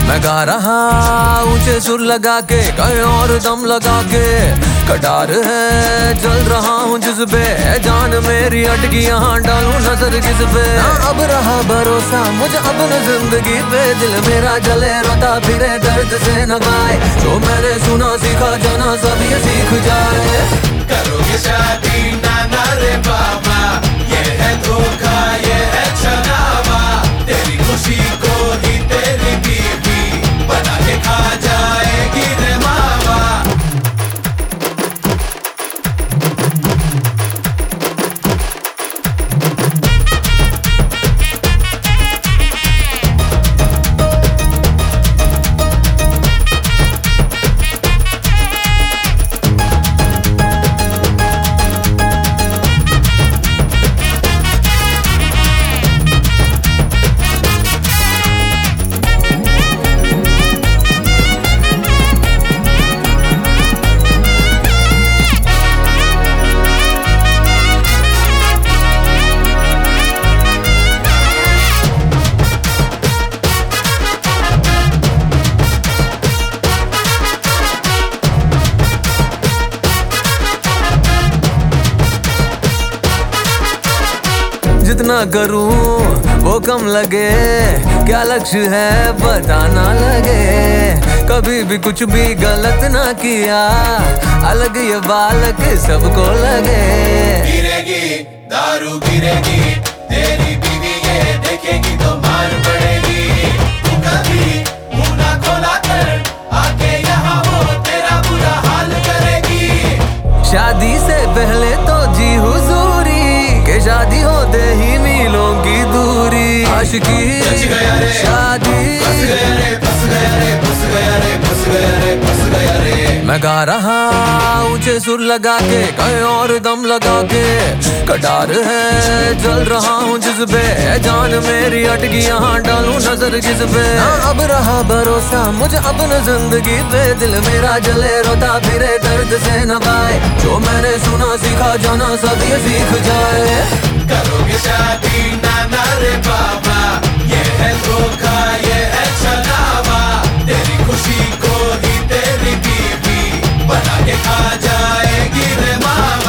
मैं गा रहा ऊंचे सुर लगा के, कहीं और दम लगा के। कटार है जल रहा हूँ जिसपे, जान मेरी अटकी यहाँ डालूं नजर किस पे। ना अब रहा भरोसा मुझे अपनी जिंदगी पे, दिल मेरा जले रोता फिरे दर्द से न गाए। जो मैंने सुना सीखा जाना सब ये सीख जाए। करोगे शादी नाना रे बाबा, ये है धोखा ये है छलावा। तेरी खुशी को ही तेरी बीवी बना के खा जाएगी रे मावा। जितना करूं वो कम लगे, क्या लक्ष्य है पता ना लगे। कभी भी कुछ भी गलत ना किया, अलग ये बालक सबको लगे। गिरेगी दारू गिरेगी, तेरी बीवी ये देखेगी तो मार पड़ेगी। तू कभी मुंह ना खोला कर, आके यहाँ वो तेरा बुरा हाल करेगी। शादी से पहले तो जी हुजूरी, के शादी होते ही मीलों की दूरी। आशिकी शादी मैं गा रहा ऊंचे सुर लगा के, कहीं और दम लगा के। कटार है जल रहा हूँ जिसपे, जान मेरी अटकी यहाँ डालूं नजर किस पे। ना अब रहा भरोसा मुझे अपनी जिंदगी पे, दिल मेरा जले रोता फिरे दर्द से न गाए। जो मैंने सुना सीखा जाना सब ये सीख जाए। करोगे शादी नाना रे बाबा, ये है धोखा ये है छलावा। तेरी खुशी को ही तेरी बीवी बना के खा जाएगी रे मावा।